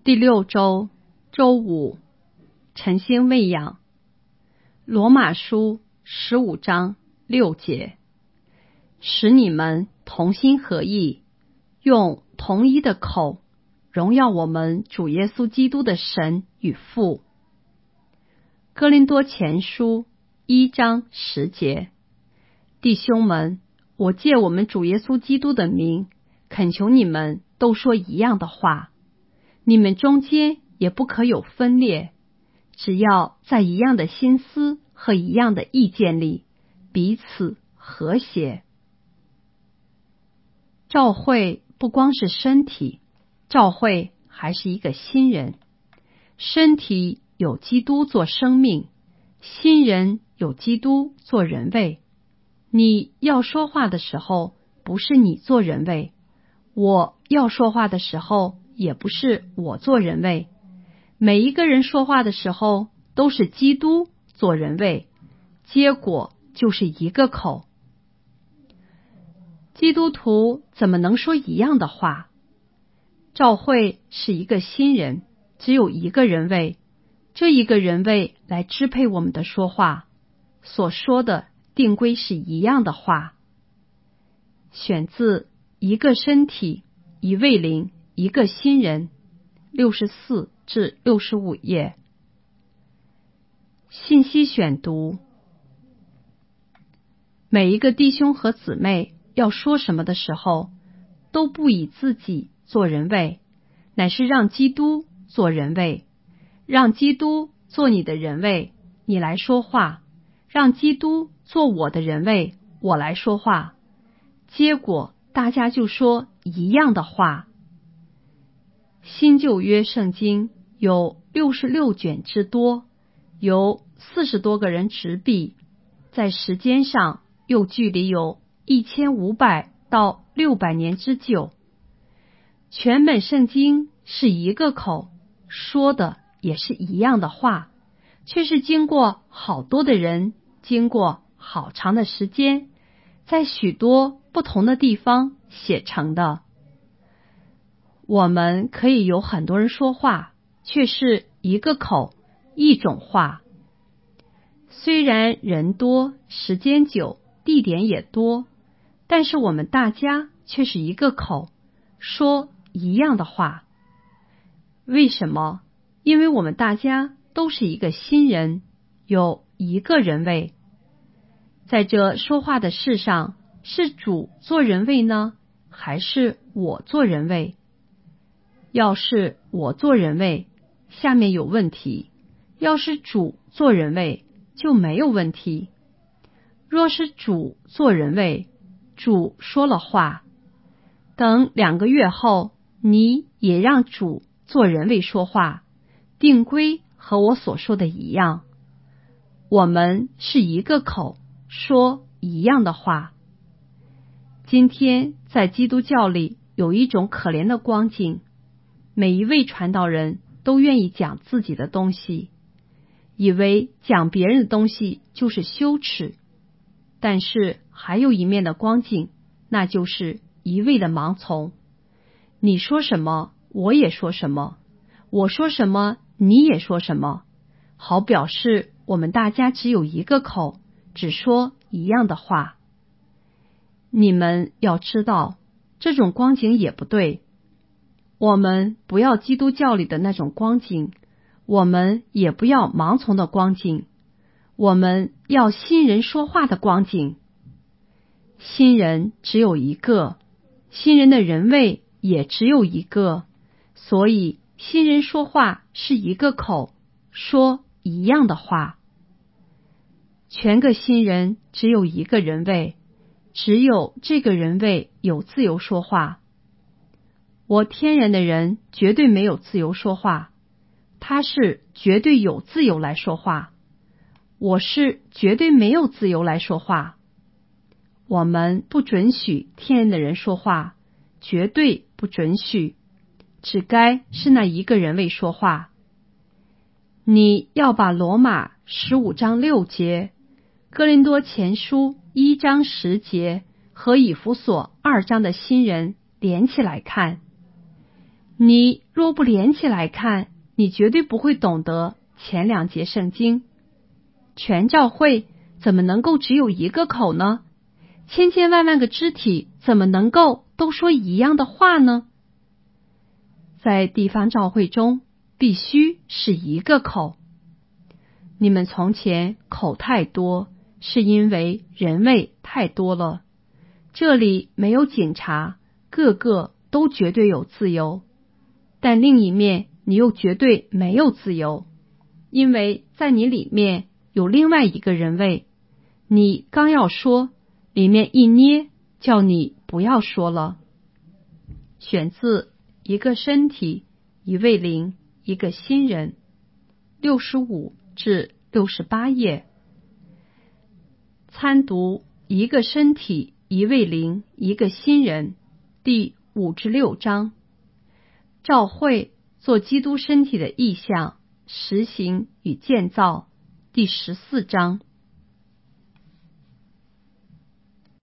第6周周五，晨星喂养。罗马书15章6节，使你们同心合意，用同一的口荣耀我们主耶稣基督的神与父。哥林多前书1章10节，弟兄们，我借我们主耶稣基督的名，恳求你们都说一样的话，你们中间也不可有分裂，只要在一样的心思和一样的意见里，彼此和谐。召会不光是身体，召会还是一个新人。身体有基督做生命，新人有基督做人位。你要说话的时候，不是你做人位；我要说话的时候，也不是我做人位。每一个人说话的时候，都是基督做人位，结果就是一个口。基督徒怎么能说一样的话？召会是一个新人，只有一个人位，这一个人位来支配我们的说话，所说的定规是一样的话。选自一个身体，一位灵，一个新人，64至65页。信息选读：每一个弟兄和姊妹要说什么的时候，都不以自己做人位，乃是让基督做人位，让基督做你的人位，你来说话，让基督做我的人位，我来说话，结果大家就说一样的话。新旧约圣经有66卷之多，由40多个人执笔，在时间上又距离有1500到600年之久。全本圣经是一个口，说的也是一样的话，却是经过好多的人，经过好长的时间，在许多不同的地方写成的。我们可以有很多人说话，却是一个口，一种话。虽然人多，时间久，地点也多，但是我们大家却是一个口，说一样的话。为什么？因为我们大家都是一个新人，有一个人位。在这说话的事上，是主做人位呢，还是我做人位？要是我做人位，下面有问题；要是主做人位，就没有问题。若是主做人位，主说了话，等2个月后，你也让主做人位说话，定规和我所说的一样。我们是一个口，说一样的话。今天在基督教里有一种可怜的光景，每一位传道人都愿意讲自己的东西，以为讲别人的东西就是羞耻。但是还有一面的光景，那就是一味的盲从。你说什么，我也说什么；我说什么，你也说什么，好表示我们大家只有一个口，只说一样的话。你们要知道，这种光景也不对。我们不要基督教里的那种光景，我们也不要盲从的光景，我们要新人说话的光景。新人只有一个，新人的人位也只有一个，所以新人说话是一个口，说一样的话。全个新人只有一个人位，只有这个人位有自由说话。我天然的人绝对没有自由说话，他是绝对有自由来说话，我是绝对没有自由来说话。我们不准许天然的人说话，绝对不准许，只该是那一个人位说话。你要把罗马15章6节、哥林多前书1章10节和以弗所2章的新人连起来看。 你若不连起来看，你绝对不会懂得前2节圣经。全教会怎么能够只有一个口呢？千千万万个肢体怎么能够都说一样的话呢？在地方教会中，必须是一个口。你们从前口太多，是因为人味太多了。这里没有警察，个个都绝对有自由。但另一面，你又绝对没有自由，因为在你里面有另外一个人味。你刚要说，里面一捏，叫你不要说了。选自一个身体，一位灵，一个新人，65至68页。参读一个身体，一位灵，一个新人，第5至6章。教会做基督身体的意象，实行与建造，第14章。